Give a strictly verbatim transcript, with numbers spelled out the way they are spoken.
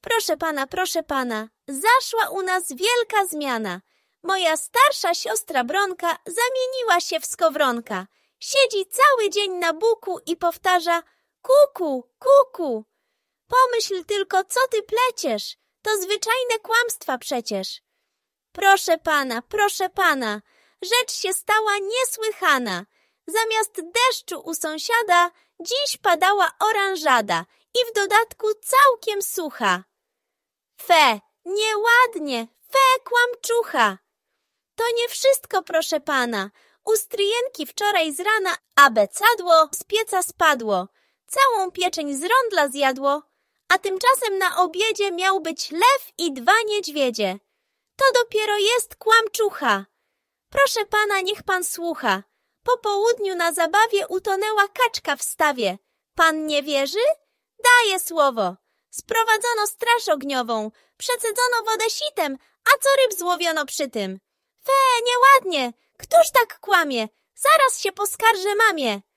Proszę pana, proszę pana, zaszła u nas wielka zmiana. Moja starsza siostra Bronka zamieniła się w skowronka. Siedzi cały dzień na buku i powtarza kuku, kuku. Pomyśl tylko, co ty pleciesz. To zwyczajne kłamstwa przecież. Proszę pana, proszę pana, rzecz się stała niesłychana. Zamiast deszczu u sąsiada dziś padała oranżada i w dodatku całkiem sucha. Fe, nieładnie, fe, kłamczucha. To nie wszystko, proszę pana. U stryjenki wczoraj z rana abecadło z pieca spadło. Całą pieczeń z rondla zjadło, a tymczasem na obiedzie miał być lew i dwa niedźwiedzie. To dopiero jest kłamczucha. Proszę pana, niech pan słucha. Po południu na zabawie utonęła kaczka w stawie. Pan nie wierzy? Daję słowo. Sprowadzono straż ogniową, przecedzono wodę sitem, a co ryb złowiono przy tym? Fe, nieładnie, któż tak kłamie? Zaraz się poskarżę mamie.